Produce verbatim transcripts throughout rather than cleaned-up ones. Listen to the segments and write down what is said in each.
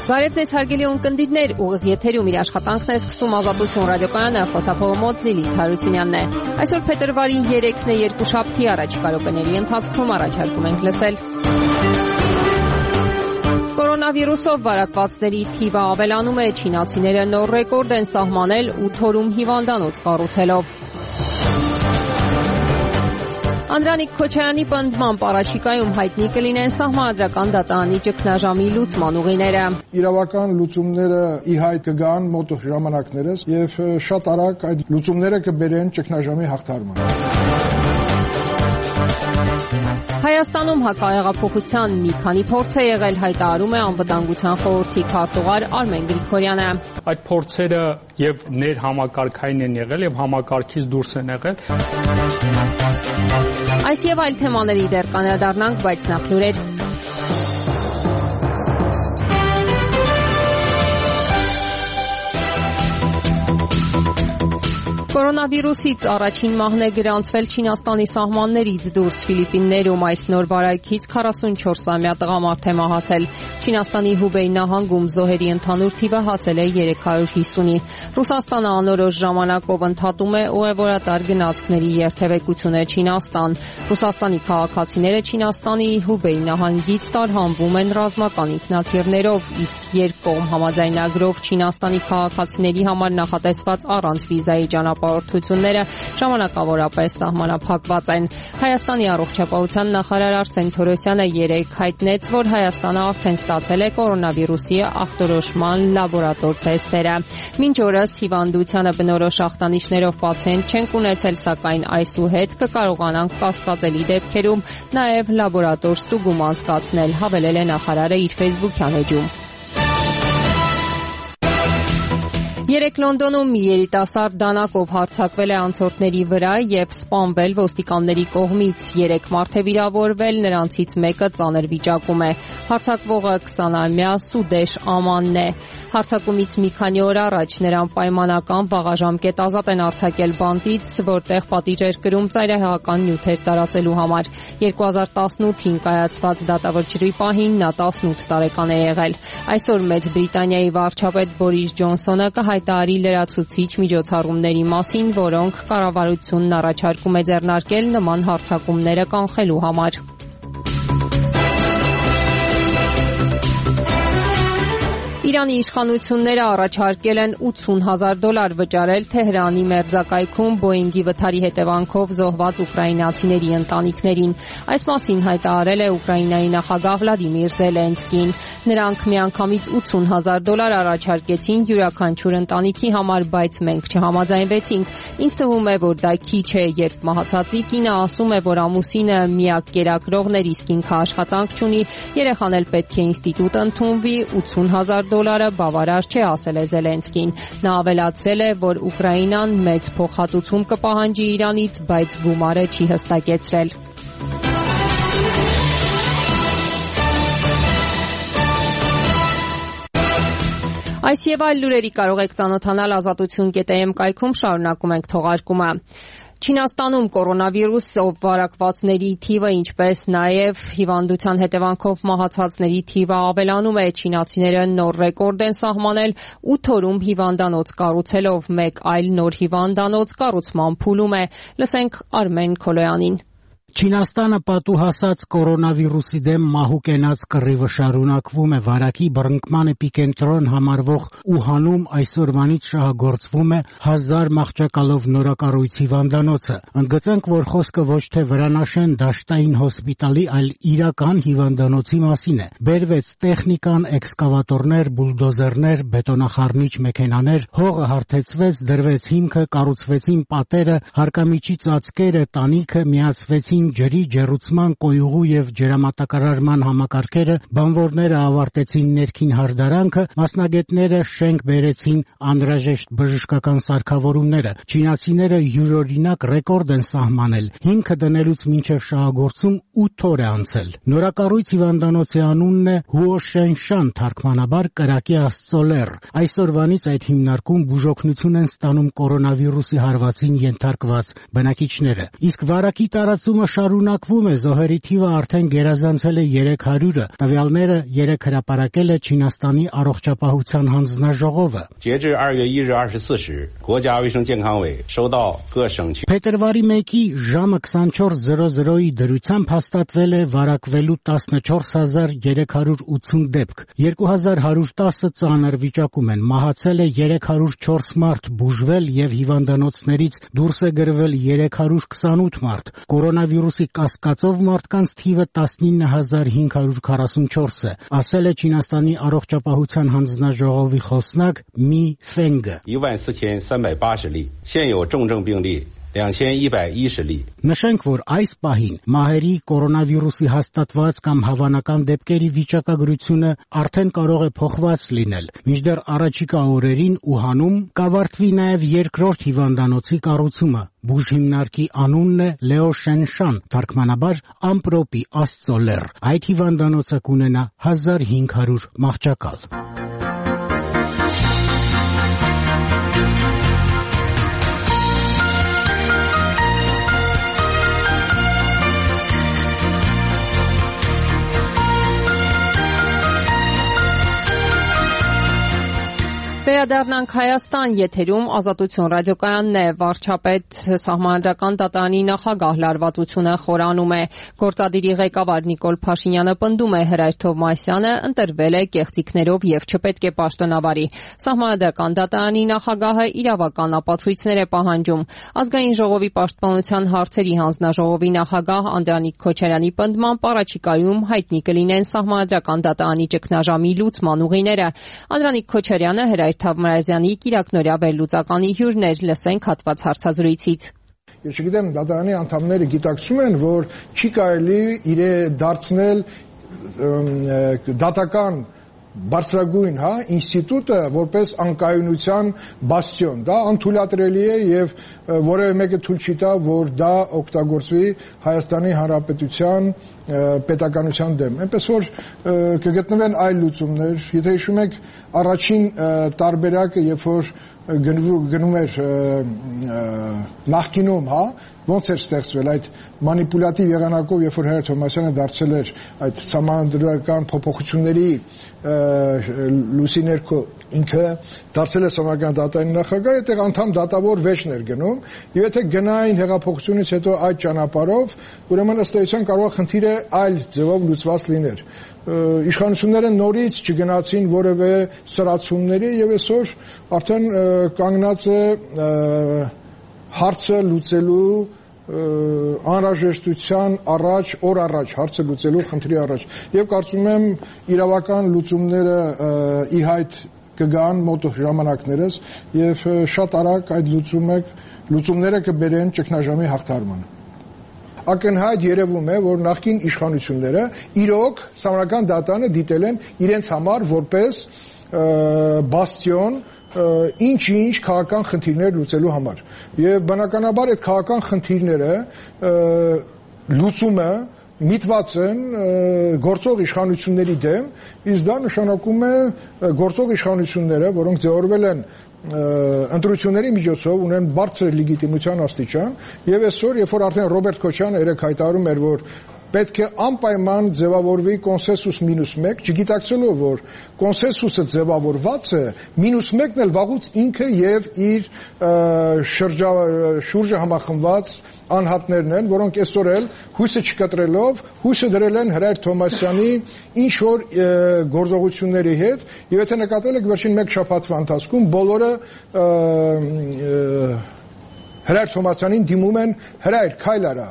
Բարև ձեզ հարգելի ունկնդիրներ, ուղիղ եթերում իր աշխատանքն է սկսում Ազատություն ռադիոկայանը, խոսափողը մոտ Լիլիթ Հարությունյանն է։ Այսօր փետրվարի երեքն է, երկուշաբթի առաջիկա րոպեների ընթացքում առաջարկում ենք լսել։ Կորոնավիրուսով վարակվածների թիվը ավելանում է, չինացիները նոր ռեկորդ են սահմանել ութ օրում հիվանդանոց կառուցելով։ Անդրանիկ Քոչարյանի պնդմամբ առաջիկայում հայտնի կլինեն սահմանադրական դատարանի ճգնաժամի լուծման ուղիները։ Իրավական լուծումները ի հայտ կգան մոտ ժամանակներս եւ շատ արագ այդ լուծումները կբերեն ճգնաժամի հաղթարման։ Հայաստանում հակահեղափոխության մի քանի փորձ է եղել, հայտարարում է Անվտանգության խորհրդի քարտուղար Արմեն Գրիգորյանը։ Այդ փորձերը եւ ներհամակարգային են եղել եւ համակարգից դուրս են եղել։ Այս եւ այլ թեմաների դեռ կանդրադառնանք, բայց նախ լուրեր։ Կորոնավիրուսից առաջին մահն է գրանցվել Չինաստանի սահմաններից դուրս։ Ֆիլիպիններում այս նոր վարակից քառասունչորսամյա տղամարդ է մահացել։ Չինաստանի Հուբեյ նահանգում զոհերի ընդհանուր թիվը հասել է երեք հարյուր հիսունի։ Ռուսաստանը անորոշ ժամանակով ընդհատում է ուղևորատար գնացքների երթևեկությունը Չինաստան։ Ռուսաստանի քաղաքացիները Չինաստանի Հուբեյ նահանգից տարհանվում են ռազմական ինքնաթիռներով, իսկ երկկողմ համաձայնագրով Չինաստանի քաղաքացիների համար նախատեսված առանց վիզայի ճանապարհորդությունները ժամանակավորապես սահմանափակված են։ Հայաստանի առողջապահության նախարար Արսեն Թորոսյանը երեկ հայտնեց, որ Հայաստանը արդեն ստացել է կորոնավիրուսի ախտորոշման լաբորատոր թեստերը։ Մինչ օրս հիվանդությանը բնորոշ ախտանիշներով պացիենտ չենք ունեցել, սակայն այսուհետ կկարողանանք կասկածելի դեպքերում նաև լաբորատոր ստուգում անցկացնել, հավելել է նախարարը իր ֆեյսբուքյան էջում։ Երեկ Լոնդոնում մի երիտասարդ դանակով հարձակվել է անցորդների վրա եւ սպանվել ոստիկանների կողմից։ Երեք մարդ է վիրավորվել, նրանցից մեկը ծանր վիճակում է։ Հարձակվողը քսանամյա Սուդեշ Ամանն է։ Հարձակումից մի քանի օր առաջ նրան պայմանական վաղաժամկետ ազատ են արձակել բանտից, որտեղ պատիժ էր կրում ծայրահեղական նյութեր տարածելու համար։ երկու հազար տասնութին կայացված դատավճռի պահին նա տասնութ տարեկան է եղել։ Այսօր Մեծ Բրիտանիայի վարչապետ Բորիս Ջոնսոնը կհայտարարի լրացուցիչ միջոցառումների մասին, որոնք կառավարությունն առաջարկում է ձեռնարկել նման հարձակումները կանխելու համար։ Իրանի իշխանությունները առաջարկել են ութսուն հազար դոլար վճարել Թեհրանի մերձակայքում Բոյինգի վթարի հետևանքով զոհված ուկրաինացիների ընտանիքներին։ Այս մասին հայտարարել է Ուկրաինայի նախագահ Վլադիմիր Զելենսկին։ Նրանք միանգամից ութսուն հազար դոլար առաջարկեցին յուրաքանչյուր ընտանիքի համար, բայց մենք չհամաձայնվեցինք։ Ինձ թվում է, որ դա քիչ է, երբ մահացածի կինը ասում է, որ ամուսինը միակ կերակրողն էր, իսկ ինքը աշխատանք չունի, երեխան էլ պետք է ինստիտուտ ընդունվի, ութսուն հազար դոլարը բավարար չէ, ասել է Զելենսկին։ Նա ավելացրել է, որ Ուկրաինան մեծ փոխհատուցում կպահանջի Իրանից, բայց գումարը չի հստակեցրել։ Այս եւ այլ լուրերի կարող եք ծանոթանալ ազատություն կետ է էմ կայքում, շարունակում ենք թողարկումը։ Չինաստանում կորոնավիրուսով վարակվածների թիվը, ինչպես նաև հիվանդության հետևանքով մահացածների թիվը ավելանում է։ Չինացիները նոր ռեկորդ են սահմանել ութ օրում հիվանդանոց կառուցելով, մեկ այլ նոր հիվանդանոց կառուցման փուլում է։ Լսենք Արմեն Քոլոյանին։ Չինաստանը պատուհասած կորոնավիրուսի դեմ մահու կենաց կռիվը շարունակվում է։ Վարակի բռնկման էպիկենտրոն համարվող Ուհանում այսօրվանից շահագործվում է հազար մահճակալով նորակառույց հիվանդանոցը։ Ընդգծենք, որ խոսքը ոչ թե վրանաշեն դաշտային հոսպիտալի, այլ իրական հիվանդանոցի մասին է։ Բերվեց տեխնիկան, էքսկավատորներ, բուլդոզերներ, բետոնախառնիչ մեքենաներ, հողը հարթեցվեց, դրվեց հիմքը, կառուցվեցին պատերը, հարկամիջի ծածկերը, տանիքը, միացվեցին ջրի, ջեռուցման, կոյուղու եւ ջրամատակարարման համակարգերը, բանվորները ավարտեցին ներքին հարդարանքը, մասնագետները շենք բերեցին անհրաժեշտ բժշկական սարքավորումները։ Չինացիները յուրօրինակ ռեկորդ են սահմանել։ Հիմքը դնելուց մինչև շահագործում ութ օր է անցել։ Նորակառույց հիվանդանոցի անունն է Հուոշենշան, թարգմանաբար կրակի աստծո լեռ։ Այսօրվանից այդ հիմնարկում բուժօգնություն են ստանում կորոնավիրուսի հարվածին ենթարկված բնակիչները։ Իսկ վարակի տարածումը շարունակվում է, զոհերի թիվը արդեն գերազանցել է երեք հարյուրը։ Տվյալները երեք հրապարակել է Չինաստանի առողջապահության հանձնաժողովը։ Փետրվարի մեկի ժամը քսանչորս զրո զրոյի դրությամբ հաստատվել է վարակվելու տասնչորս հազար երեք հարյուր ութուն դեպք։ երկու հազար հարյուր տասը ծանր վիճակում են։ Մահացել է երեք հարյուր չորս մարդ, բուժվել եւ հիվանդանոցներից դուրս է գրվել երեք հարյուր քսանութ մարդ։ Կորոնավիրուսի կասկածով մարդկանց թիվը տասնինը հազար հինգ հարյուր քառասունչորս է, ասել է Չինաստանի առողջապահության հանձնաժողովի խոսնակ Մի Ֆենգը։ Նշենք, որ այս պահին մահերի կորոնավիրուսի հաստատված կամ հավանական դեպքերի վիճակագրությունը արդեն կարող է փոխված լինել։ Մինչդեռ առաջիկա օրերին Ուհանում կավարտվի նաև երկրորդ հիվանդանոցի կառուցումը։ Բուժհիմնարկի անունն է Լեո Շենշան, թարգմանաբար ամպրոպի Աստծո լեռ։ Այդ հիվանդանոցը կունենա հազար հինգ հարյուր մահճակալ։ Վերադառնանք Հայաստան, եթերում Ազատություն ռադիոկայանն է, վարչապետ Սահմանադրական դատարանի նախագահ լարվածությունը խորանում է։ Գործադիրի ղեկավար Նիկոլ Փաշինյանը պնդում է, Հրայր Թովմասյանը ընտրվել է կեղծիքներով եւ չպետք է պաշտոնավարի։ Սահմանադրական դատարանի նախագահը իրավական ապացույցներ է պահանջում։ Ազգային ժողովի պաշտպանության հարցերի հանձնաժողովի նախագահ Անդրանիկ Քոչարյանի պնդմամբ առաջիկայում հայտնի կլինեն Սահմանադրական դատարանի ճգնաժամի լուծման ուղիները։ Անդրանիկ Քոչարյանը Հրայր Թավմրազյանի կիրակնօրյա վերլուծականի հյուրն էր, լսենք հատված հարցազրույցից։ Ես չգիտեմ, դատարանի անդամները գիտակցում են, որ չի կարելի իրեն դարձնել դատական բարձրագույն, հա, ինստիտուտը որպես անկայունության բաստիոն, դա անթույլատրելի է եւ որևէ մեկը թույլ չի տա, որ դա օգտագործվի Հայաստանի Հանրապետության պետականության դեմ։ Այնպես որ կգտնվեն այլ լուծումներ, եթե հիշում եք առաջին տարբերակը, երբ որ գնում էր նախկինում, հա, ոնց էր ստեղծվել այդ մանիպուլատիվ եղանակով, երբ որ Հրայր Թովմասյանը դարձել էր այդ սահմանադրական փոփոխությունների լույսի ներքո ինքը դարձել է Սահմանադրական դատարանի նախագահ, այդտեղ անդամ դատավոր վեճն էր գնում, եւ եթե գնային հեղափոխությունից հետո այդ ճանապարհով, ուրեմն ըստ էության կարող է խնդիրը այլ ձևով լուծված լիներ։ Իշխանությունները նորից չգնացին որևէ սրացումների եւ այսօր արդեն կանգնած է հարցը լուծելու անհրաժեշտության առաջ, օր առաջ հարցը լուծելու խնդրի առաջ եւ կարծում եմ իրավական լուծումները ի հայտ կգան մոտ ժամանակներս եւ շատ արագ այդ լուծումները կբերեն ճգնաժամի հաղթարմանը։ Ակնհայտ երևում է, որ նախկին իշխանությունները իրոք Սահմանադրական դատարանը դիտել են իրենց համար որպես բաստիոն ինչ-ինչ քաղաքական խնդիրներ լուծելու համար։ Եվ բնականաբար այդ քաղաքական խնդիրները լուծումը միտված են գործող իշխանությունների դեմ, իսկ դա նշանակում է գործող իշխանությունները, որոնք ձևավորվել են ընտրությունների միջոցով, ունեն բարձր լեգիտիմության աստիճան, եւ այսօր, երբ որ արդեն Ռոբերտ Քոչյանը երեք հայտարարում էր, որ պետք է անպայման ձևավորվի կոնսենսուս մինուս մեկ, չգիտակցելով, որ կոնսենսուսը ձևավորված է, մինուս մեկն էլ վաղուց ինքը եւ իր շուրջը համախմբված անհատներն են, որոնք այսօր էլ հույսը չկտրելով, հույսը դրել են Հրայր Թովմասյանի ինչ որ գործողությունների հետ, եւ եթե նկատել եք վերջին մեկ շաբաթվա ընթացքում բոլորը Հրայր Թովմասյանին դիմում են Հրայր, քայլ արա։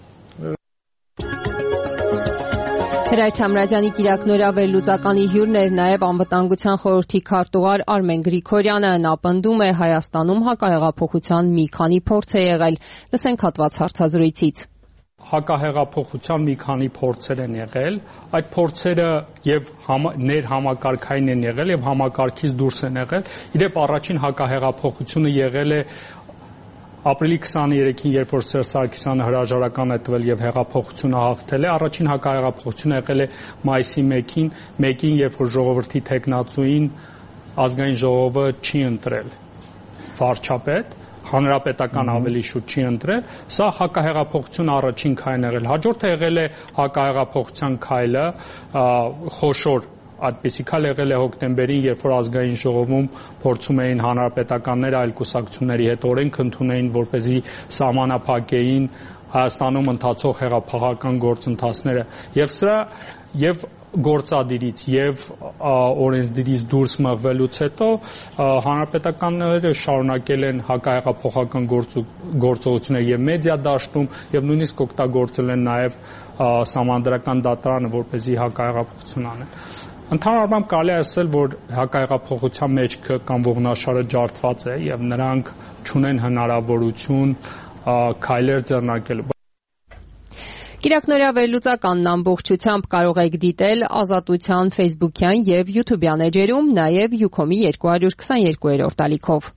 Հրայր Թամրազյանի կիրակնօրյա վերլուծականի հյուրն էր նաև Անվտանգության խորհրդի քարտուղար Արմեն Գրիգորյանը։ Նա պնդում է, Հայաստանում հակահեղափոխության մի քանի փորձ է եղել։ Լսենք հատված հարցազրույցից։ Հակահեղափոխության մի քանի փորձեր են եղել, այդ փորձերը եւ ներհամակարգային են եղել եւ համակարգից դուրս են եղել։ Իդեպ առաջին հակահեղափոխությունը եղել է ապրիլի քսաներեքին, երբ որ Սերժ Սարգսյանը հրաժարական է տվել եւ հեղափոխությունը հաղթել է, առաջին հակահեղափոխությունը եղել է մայիսի մեկին, մեկին, երբ որ ժողովրդի թեկնածուին ազգային ժողովը չի ընտրել վարչապետ, հանրապետական ավելի շուտ չի ընտրել, սա հակահեղափոխության առաջին քայլն եղել։ Հաջորդը եղել է հակահեղափոխության քայլը, խոշոր այդպիսի քայլ եղել է հոկտեմբերին, երբ որ ազգային ժողովում փորձում էին հանրապետականները այլ կուսակցությունների հետ օրենք ընդունեին, որպեսզի սահմանափակեին Հայաստանում ընթացող հեղափոխական գործընթացները, եւ սրա եւ գործադիրից եւ օրենսդիրից դուրս մղվելուց հետո հանրապետականները շարունակել են հակահեղափոխական գործողություններ եւ մեդիա դաշտում եւ նույնիսկ օգտագործել են նաեւ սահմանադրական դատարանը, որպեսզի հակահեղափոխություն անեն։ Ընդհանուր առմամբ կարելի է ասել, որ հակահեղափոխության մեջքը կամ ողնաշարը ջարդված է եւ նրանք չունեն հնարավորություն քայլեր ձեռնարկելու։ Կիրակնորյա վերլուծականն ամբողջությամբ կարող եք դիտել Ազատության Facebook-յան եւ YouTube-յան էջերում, նաեւ Ucom-ի երկու քսաներկուերորդ ալիքով։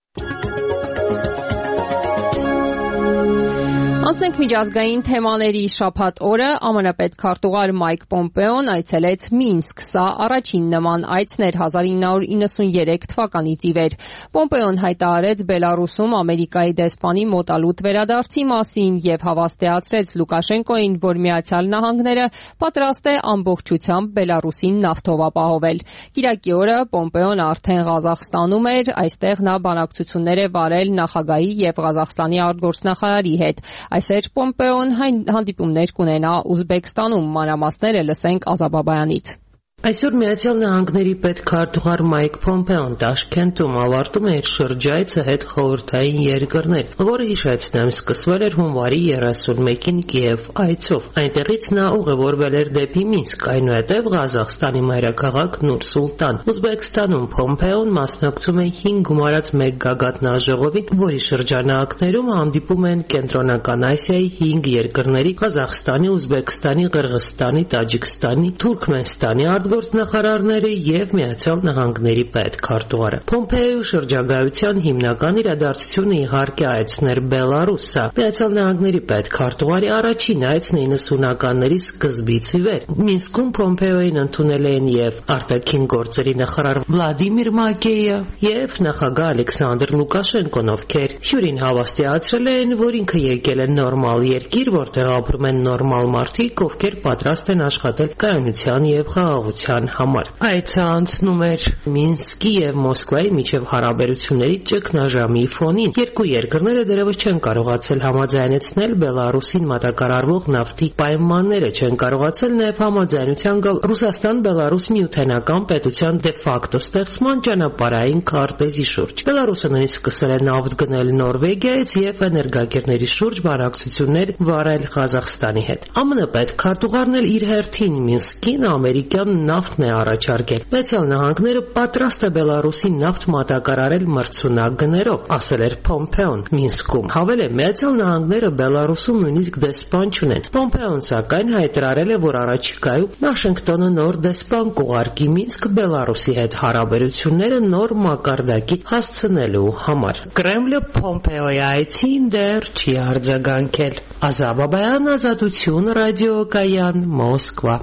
Անցնենք միջազգային թեմաների շաբաթ օրը ԱՄՆ պետքարտուղար Մայք Պոմպեոն այցելեց Մինսկ, սա առաջին նման այցն էր հազար ինը հարյուր իննսուներեք թվականից ի վեր։ Պոմպեոն հայտարարեց Բելարուսում Ամերիկայի դեսպանի մոտալուտ վերադարձի մասին եւ հավաստիացրեց Լուկաշենկոին, որ Միացյալ Նահանգները պատրաստ է ամբողջությամբ Բելարուսին նավթով ապահովել։ Կիրակի օրը Պոմպեոն արդեն Ղազախստանում էր, այստեղ նա բանակցություններ է վարել նախագահի եւ Ղազախստանի արտգործնախարարի հետ։ Այսօր Պոմպեոն հանդիպումներ կունենա Ուզբեկստանում, մանրամասները լսենք Ազա Բաբայանից։ Այսօր Միացյալ Նահանգների պետքարտուղար Մայք Պոմպեոն Տաշքենտում ավարտում է իր շրջայցը հետ խորհրդային երկրներ, որը հիշեցնեմ սկսվել էր հունվարի երեսունմեկին Կիև այցով։ Այնտեղից նա ուղևորվել էր դեպի Մինսկ, այնուհետև Ղազախստանի մայրաքաղաք Նուր-Սուլտան։ Ուզբեկստանում Պոմպեոն մասնակցում է հինգ գումարած մեկ գագաթնաժողովին, որի շրջանակներում հանդիպում են Կենտրոնական Ասիայի հինգ երկրների՝ Ղազախստանի, Ուզբեկստանի, Qırğızstani, Տաջիկստանի, Թուրքմենստանի գործնախարարները եւ Միացյալ Նահանգների պետքարտուղարը։ Պոմպեոյի շրջագայության հիմնական իրադարձությունը իհարկե այցն էր Բելարուս։ Միացյալ Նահանգների պետքարտուղարի առաջին այցն է իննսունականների սկզբից ի վեր։ Մինսկում Պոմպեոյին ընդունել են եւ արտաքին գործերի նախարար Վլադիմիր Մակեյը եւ նախագահ Ալեքսանդր Լուկաշենկոն, ովքեր հյուրին հավաստիացրել են, որ ինքը եկել է նորմալ երկիր, որտեղ ապրում են նորմալ մարդիկ, ովքեր պատրաստ են աշխատել կայունության եւ խաղաղության համար։ Այցը անցնում էր Մինսկի եւ Մոսկվայի միջև հարաբերությունների ճգնաժամի ֆոնին։ Երկու երկրները դեռևս չեն կարողացել համաձայնեցնել Բելարուսին մատակարարվող նավթի պայմանները, չեն կարողացել նաեւ համաձայնության գալ Ռուսաստան-Բելարուս միութենական պետության դե ֆակտո ստեղծման ճանապարհային քարտեզի շուրջ։ Բելարուսը նույնիսկ սկսել է նավթ գնել Նորվեգիայից եւ էներգակիրների շուրջ բանակցություններ վարել Ղազախստանի հետ։ ԱՄՆ պետքարտուղարն էլ իր հերթին Մինսկին ամերիկյան նավթն է առաջարկել։ Միացյալ Նահանգները պատրաստ է Բելարուսին նավթ մատակարարել մրցունակ գներով, ասել էր Պոմպեոն Մինսկում։ Հավել է, Միացյալ Նահանգները Բելարուսում նույնիսկ դեսպան չունեն։ Պոմպեոն սակայն հայտարարել է, որ առաջիկայում Վաշինգտոնը նոր դեսպան կուղարկի Մինսկ Բելարուսի հետ հարաբերությունները նոր մակարդակի հասցնելու համար։ Կրեմլը Պոմպեոյի այցին դեռ չի արձագանքել։ Ազա Բաբայան, Ազատություն, ռադիոկայան, Մոսկվա։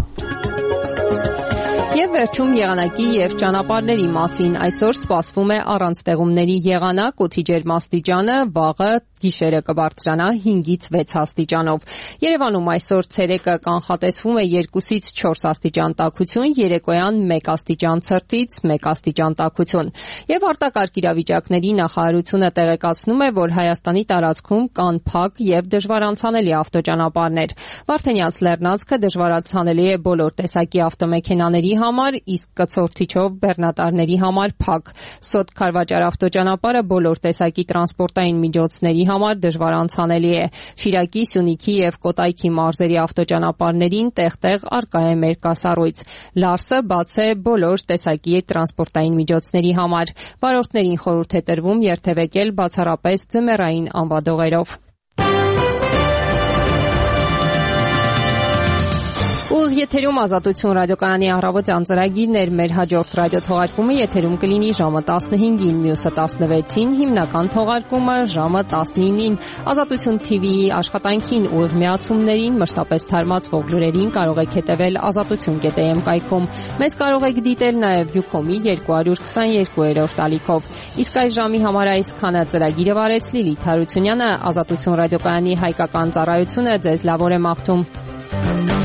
Եվ վերջում եղանակի եւ ճանապարհների մասին այսօր սպասվում է առանց ստեղումների եղանակ, օդի ջերմաստիճանը վաղը գիշերը կբարձրանա հինգից վեց աստիճանով։ Երևանում այսօր ցերեկը կանխատեսվում է երկուսից չորս աստիճան տաքություն, երեկոյան մեկ աստիճան ցրտից մեկ աստիճան տաքություն։ Եվ արտակարգ իրավիճակների նախարարությունը տեղեկացնում է, որ Հայաստանի տարածքում կան փակ եւ դժվար անցանելի ավտոճանապարհներ։ Վարդենյանց լեռնանցքը դժվարացանելի է բոլոր տեսակի ավտոմեքենաների համար, իսկ կցորդիչով բեռնատարների համար փակ։ Սոտ Քարվաճար ավտոճանապարհը բոլոր տեսակի տրանսպորտային միջոցների համար դժվար անցանելի է։ Շիրակի, Սյունիքի եւ Կոտայքի մարզերի ավտոճանապարհներին տեղ-տեղ արկա է մերկասառույց։ Լարսը բաց է բոլոր տեսակի տրանսպորտային միջոցների համար։ Վարորդներին խորհուրդ է տրվում երթևեկել բացառապես ձմեռային անվադողերով։ եթերում Ազատություն ռադիոկայանի առավոտյան ծրագիրն էր, մեր հաջորդ ռադիոթողարկումը եթերում կլինի ժամը տասնհինգին, մյուսը տասնվեցին, հիմնական թողարկումը ժամը տասնինին։ Ազատություն թի վիի աշխատանքին ու միացումներին, մշտապես թարմացվող լուրերին կարող եք հետևել ազատություն կետ էմ կայքում։ Մեզ կարող եք դիտել նաև Յուքոմի երկու քսաներկուերորդ ալիքով։ Իսկ այս ժամի համար այսքանը ծրագիրը վարեց Լիլիթ Հարությունյանը, Ազատություն ռադիոկայանի հայկական ծառայությունը ձեզ լավ օր է մաղթում։